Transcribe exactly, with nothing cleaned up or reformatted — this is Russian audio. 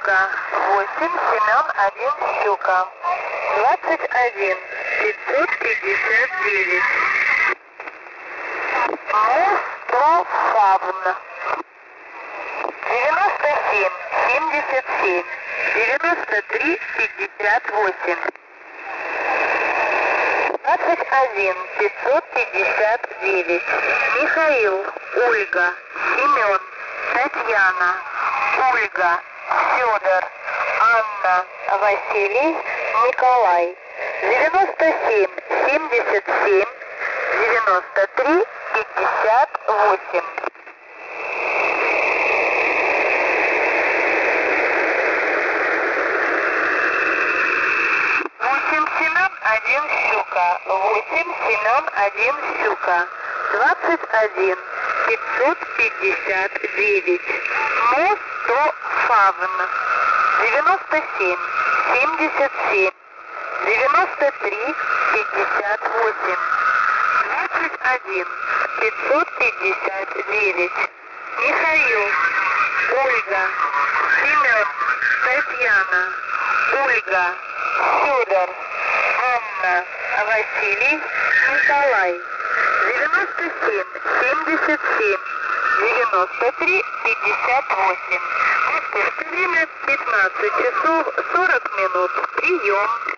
Ольга. восемь, Семен, один, Щука. двадцать один, пятьсот пятьдесят девять. Мустафавн. девяносто семь, семьдесят семь, девяносто три, пятьдесят восемь. двадцать один, пятьсот пятьдесят девять. Михаил, Ольга, Семен, Татьяна, Ольга, Федор, Анна, Василий, Николай. девяносто семь, семьдесят семь, девяносто три, пятьдесят восемь. восемь, Семен, один, Щука. восемь, Семен, один, Щука. двадцать один, пятьсот пятьдесят девять. Мустафавн. девяносто семь, семьдесят семь, девяносто три, пятьдесят восемь. двадцать один, пятьсот пятьдесят девять. Михаил, Ольга, Семен, Татьяна, Ольга, Федор, Анна, Василий, Николай. девяносто семь, семьдесят семь, девяносто три, пятьдесят восемь. Время пятнадцать часов сорок минут. Прием.